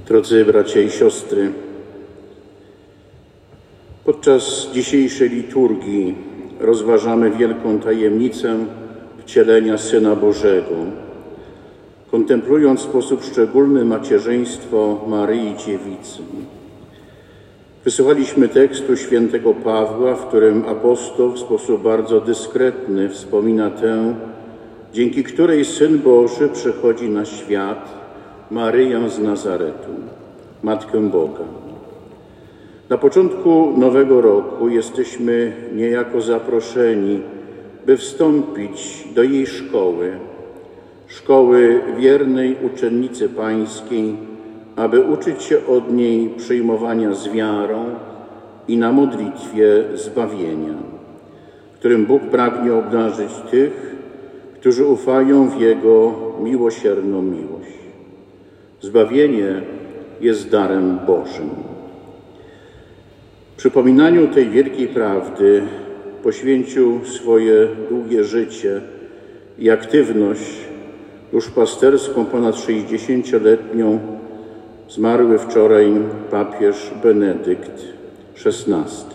Drodzy bracia i siostry, podczas dzisiejszej liturgii rozważamy wielką tajemnicę wcielenia Syna Bożego, kontemplując w sposób szczególny macierzyństwo Maryi Dziewicy. Wysłuchaliśmy tekstu świętego Pawła, w którym apostoł w sposób bardzo dyskretny wspomina tę, dzięki której Syn Boży przychodzi na świat, Maryję z Nazaretu, Matkę Boga. Na początku nowego roku jesteśmy niejako zaproszeni, by wstąpić do jej szkoły wiernej uczennicy Pańskiej, aby uczyć się od niej przyjmowania z wiarą i na modlitwie zbawienia, którym Bóg pragnie obdarzyć tych, którzy ufają w Jego miłosierną miłość. Zbawienie jest darem Bożym. Przypominaniu tej wielkiej prawdy poświęcił swoje długie życie i aktywność duszpasterską ponad 60-letnią zmarły wczoraj papież Benedykt XVI.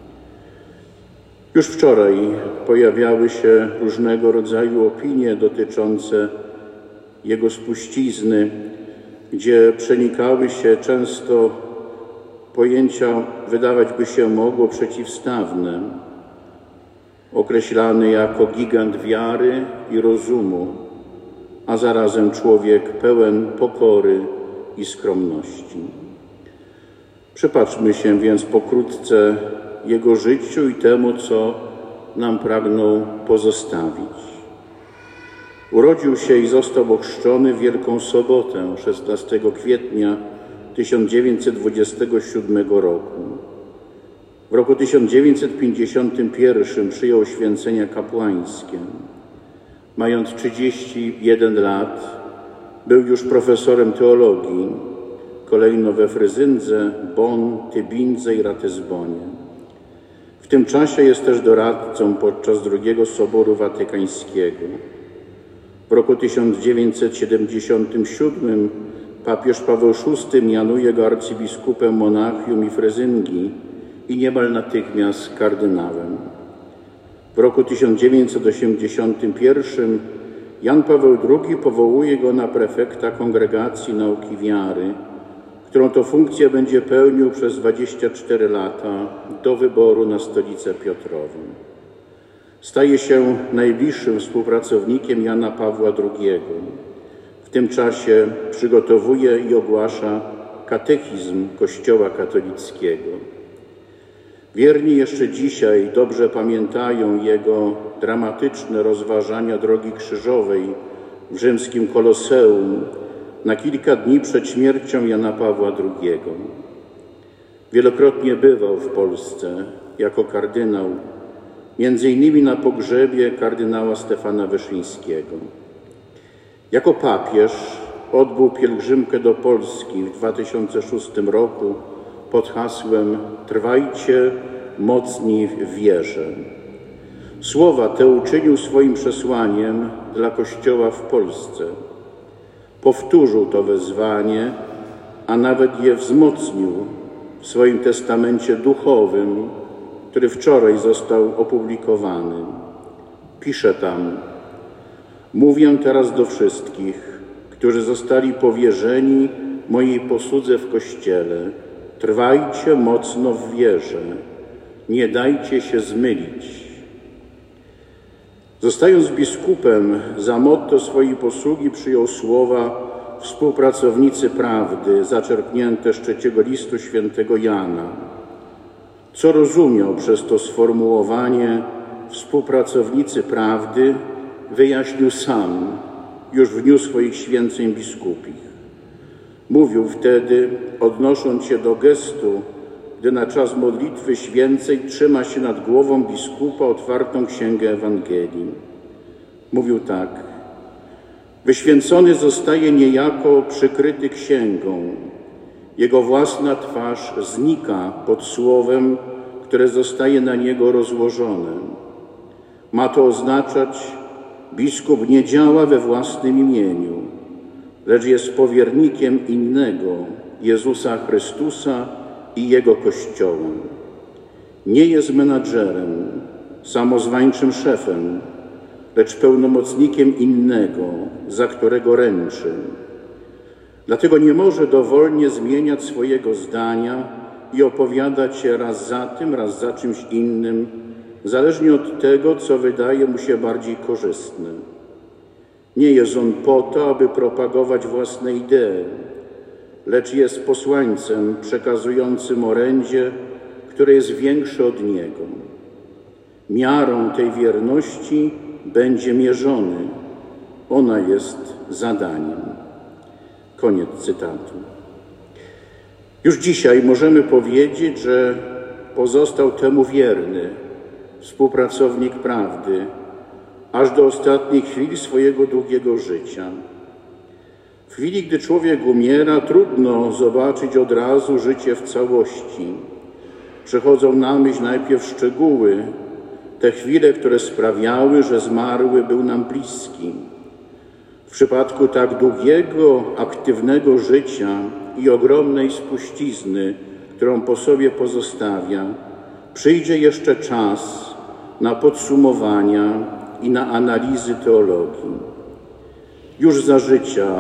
Już wczoraj pojawiały się różnego rodzaju opinie dotyczące jego spuścizny, gdzie przenikały się często pojęcia, wydawać by się mogło, przeciwstawne, określany jako gigant wiary i rozumu, a zarazem człowiek pełen pokory i skromności. Przypatrzmy się więc pokrótce jego życiu i temu, co nam pragnął pozostawić. Urodził się i został ochrzczony w Wielką Sobotę 16 kwietnia 1927 roku. W roku 1951 przyjął święcenia kapłańskie. Mając 31 lat, był już profesorem teologii, kolejno we Fryzyndze, Bonn, Tybindze i Ratyzbonie. W tym czasie jest też doradcą podczas II Soboru Watykańskiego. W roku 1977 papież Paweł VI mianuje go arcybiskupem Monachium i Fryzyngi i niemal natychmiast kardynałem. W roku 1981 Jan Paweł II powołuje go na prefekta Kongregacji Nauki Wiary, którą to funkcję będzie pełnił przez 24 lata do wyboru na stolicę Piotrową. Staje się najbliższym współpracownikiem Jana Pawła II. W tym czasie przygotowuje i ogłasza katechizm Kościoła katolickiego. Wierni jeszcze dzisiaj dobrze pamiętają jego dramatyczne rozważania drogi krzyżowej w rzymskim Koloseum na kilka dni przed śmiercią Jana Pawła II. Wielokrotnie bywał w Polsce jako kardynał, między innymi na pogrzebie kardynała Stefana Wyszyńskiego. Jako papież odbył pielgrzymkę do Polski w 2006 roku pod hasłem „Trwajcie mocni w wierze”. Słowa te uczynił swoim przesłaniem dla Kościoła w Polsce. Powtórzył to wezwanie, a nawet je wzmocnił w swoim testamencie duchowym, który wczoraj został opublikowany. Pisze tam: „Mówię teraz do wszystkich, którzy zostali powierzeni mojej posłudze w Kościele. Trwajcie mocno w wierze, nie dajcie się zmylić”. Zostając biskupem, za motto swojej posługi przyjął słowa współpracownicy prawdy, zaczerpnięte z 3 listu świętego Jana. Co rozumiał przez to sformułowanie współpracownicy prawdy, wyjaśnił sam już w dniu swoich święceń biskupich. Mówił wtedy, odnosząc się do gestu, gdy na czas modlitwy święcej trzyma się nad głową biskupa otwartą księgę Ewangelii. Mówił tak: wyświęcony zostaje niejako przykryty księgą. Jego własna twarz znika pod słowem, które zostaje na niego rozłożone. Ma to oznaczać, biskup nie działa we własnym imieniu, lecz jest powiernikiem innego, Jezusa Chrystusa i Jego Kościoła. Nie jest menadżerem, samozwańczym szefem, lecz pełnomocnikiem innego, za którego ręczy. Dlatego nie może dowolnie zmieniać swojego zdania i opowiadać się raz za tym, raz za czymś innym, zależnie od tego, co wydaje mu się bardziej korzystne. Nie jest on po to, aby propagować własne idee, lecz jest posłańcem przekazującym orędzie, które jest większe od niego. Miarą tej wierności będzie mierzony. Ona jest zadaniem. Koniec cytatu. Już dzisiaj możemy powiedzieć, że pozostał temu wierny współpracownik prawdy, aż do ostatniej chwili swojego długiego życia. W chwili, gdy człowiek umiera, trudno zobaczyć od razu życie w całości. Przychodzą na myśl najpierw szczegóły, te chwile, które sprawiały, że zmarły był nam bliski. W przypadku tak długiego, aktywnego życia i ogromnej spuścizny, którą po sobie pozostawia, przyjdzie jeszcze czas na podsumowania i na analizy teologii. Już za życia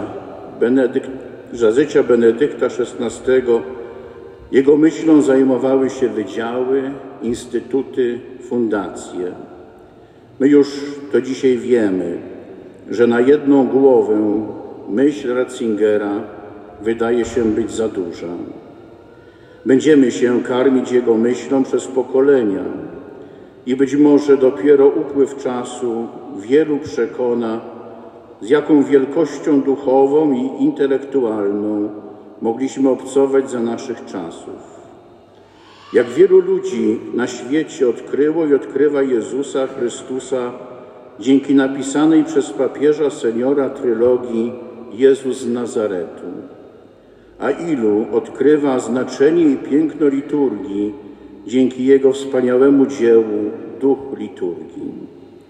Benedykta XVI jego myślą zajmowały się wydziały, instytuty, fundacje. My już to dzisiaj wiemy, że na jedną głowę myśl Ratzingera wydaje się być za duża. Będziemy się karmić jego myślą przez pokolenia i być może dopiero upływ czasu wielu przekona, z jaką wielkością duchową i intelektualną mogliśmy obcować za naszych czasów. Jak wielu ludzi na świecie odkryło i odkrywa Jezusa Chrystusa dzięki napisanej przez papieża seniora trylogii Jezus z Nazaretu, a ilu odkrywa znaczenie i piękno liturgii dzięki jego wspaniałemu dziełu Duch liturgii.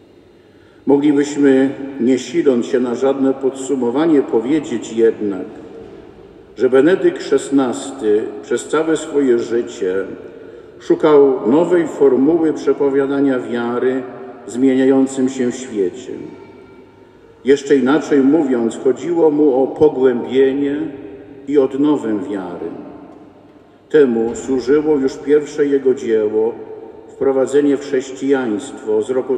Moglibyśmy, nie siląc się na żadne podsumowanie, powiedzieć jednak, że Benedykt XVI przez całe swoje życie szukał nowej formuły przepowiadania wiary w zmieniającym się świecie. Jeszcze inaczej mówiąc, chodziło mu o pogłębienie i odnowę wiary. Temu służyło już pierwsze jego dzieło, Wprowadzenie w chrześcijaństwo z roku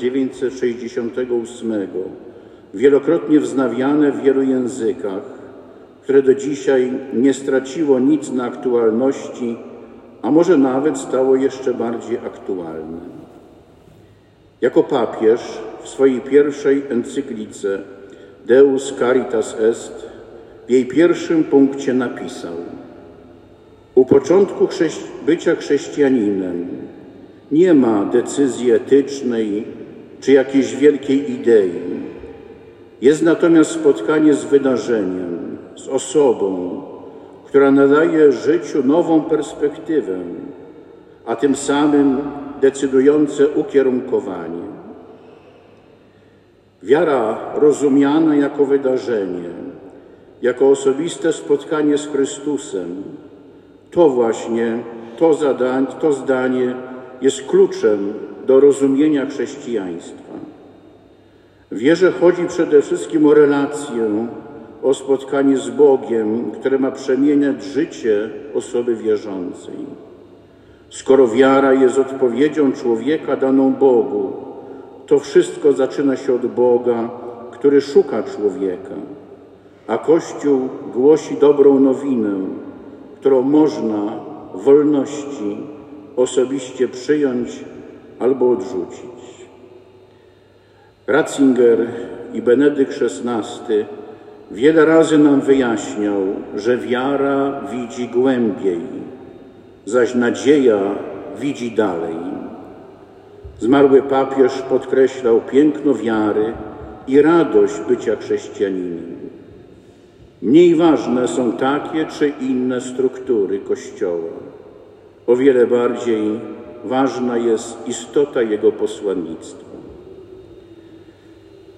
1968, wielokrotnie wznawiane w wielu językach, które do dzisiaj nie straciło nic na aktualności, a może nawet stało jeszcze bardziej aktualne. Jako papież w swojej pierwszej encyklice Deus Caritas Est w jej pierwszym punkcie napisał: u początku bycia chrześcijaninem nie ma decyzji etycznej czy jakiejś wielkiej idei. Jest natomiast spotkanie z wydarzeniem, z osobą, która nadaje życiu nową perspektywę, a tym samym decydujące ukierunkowanie. Wiara rozumiana jako wydarzenie, jako osobiste spotkanie z Chrystusem, to właśnie, to zdanie jest kluczem do rozumienia chrześcijaństwa. W wierze chodzi przede wszystkim o relację, o spotkanie z Bogiem, które ma przemieniać życie osoby wierzącej. Skoro wiara jest odpowiedzią człowieka daną Bogu, to wszystko zaczyna się od Boga, który szuka człowieka, a Kościół głosi dobrą nowinę, którą można w wolności osobiście przyjąć albo odrzucić. Ratzinger i Benedykt XVI wiele razy nam wyjaśniał, że wiara widzi głębiej, zaś nadzieja widzi dalej. Zmarły papież podkreślał piękno wiary i radość bycia chrześcijaninem. Mniej ważne są takie czy inne struktury Kościoła. O wiele bardziej ważna jest istota jego posłannictwa.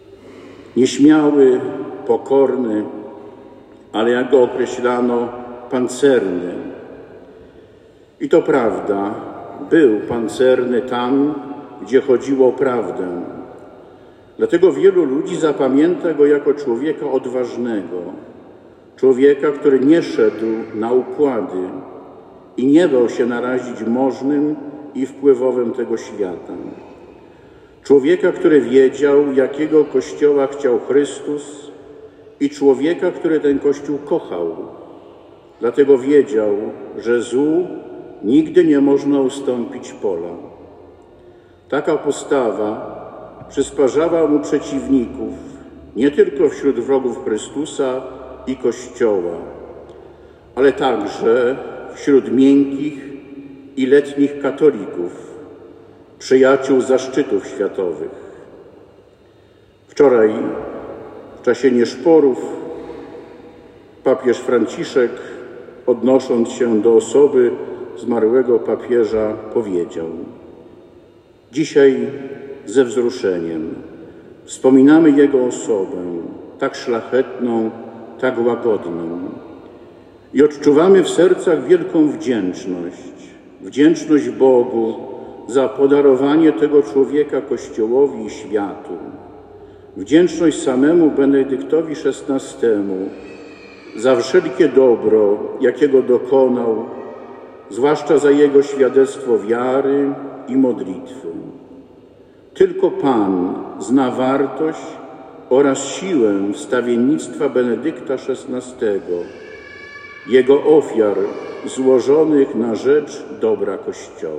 Nieśmiały, pokorny, ale jak go określano, pancerny. I to prawda, był pancerny tam, gdzie chodziło o prawdę. Dlatego wielu ludzi zapamięta go jako człowieka odważnego, człowieka, który nie szedł na układy i nie bał się narazić możnym i wpływowym tego świata. Człowieka, który wiedział, jakiego Kościoła chciał Chrystus i człowieka, który ten Kościół kochał. Dlatego wiedział, że złu nigdy nie można ustąpić pola. Taka postawa przysparzała mu przeciwników nie tylko wśród wrogów Chrystusa i Kościoła, ale także wśród miękkich i letnich katolików, przyjaciół zaszczytów światowych. Wczoraj w czasie nieszporów papież Franciszek, odnosząc się do osoby zmarłego papieża, powiedział: dzisiaj ze wzruszeniem wspominamy jego osobę, tak szlachetną, tak łagodną, i odczuwamy w sercach wielką wdzięczność Bogu za podarowanie tego człowieka Kościołowi i światu, wdzięczność samemu Benedyktowi XVI za wszelkie dobro, jakiego dokonał, zwłaszcza za jego świadectwo wiary i modlitwy. Tylko Pan zna wartość oraz siłę wstawiennictwa Benedykta XVI, jego ofiar złożonych na rzecz dobra Kościoła.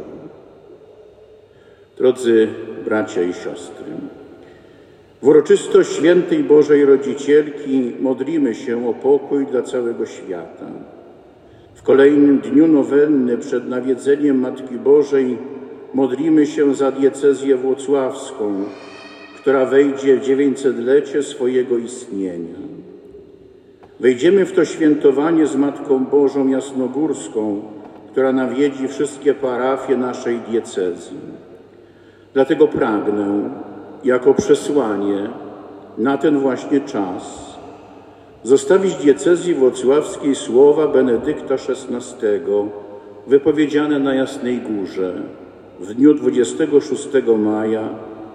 Drodzy bracia i siostry, w uroczystość Świętej Bożej Rodzicielki modlimy się o pokój dla całego świata. W kolejnym dniu nowenny przed nawiedzeniem Matki Bożej modlimy się za diecezję włocławską, która wejdzie w 900-lecie swojego istnienia. Wejdziemy w to świętowanie z Matką Bożą Jasnogórską, która nawiedzi wszystkie parafie naszej diecezji. Dlatego pragnę, jako przesłanie na ten właśnie czas, zostawić diecezji włocławskiej słowa Benedykta XVI wypowiedziane na Jasnej Górze w dniu 26 maja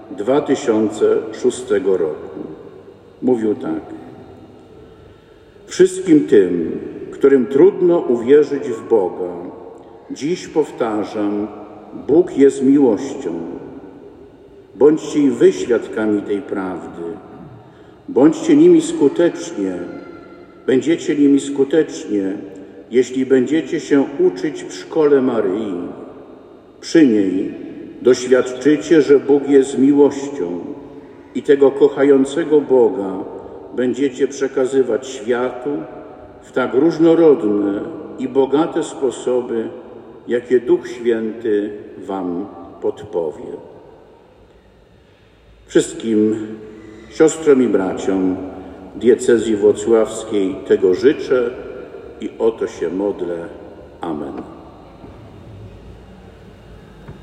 2006 roku. Mówił tak: wszystkim tym, którym trudno uwierzyć w Boga, dziś powtarzam, Bóg jest miłością. Bądźcie i wy świadkami tej prawdy. Bądźcie nimi skutecznie. Będziecie nimi skutecznie, jeśli będziecie się uczyć w szkole Maryi. Przy niej doświadczycie, że Bóg jest miłością i tego kochającego Boga będziecie przekazywać światu w tak różnorodne i bogate sposoby, jakie Duch Święty wam podpowie. Wszystkim siostrom i braciom diecezji włocławskiej tego życzę i o to się modlę. Amen.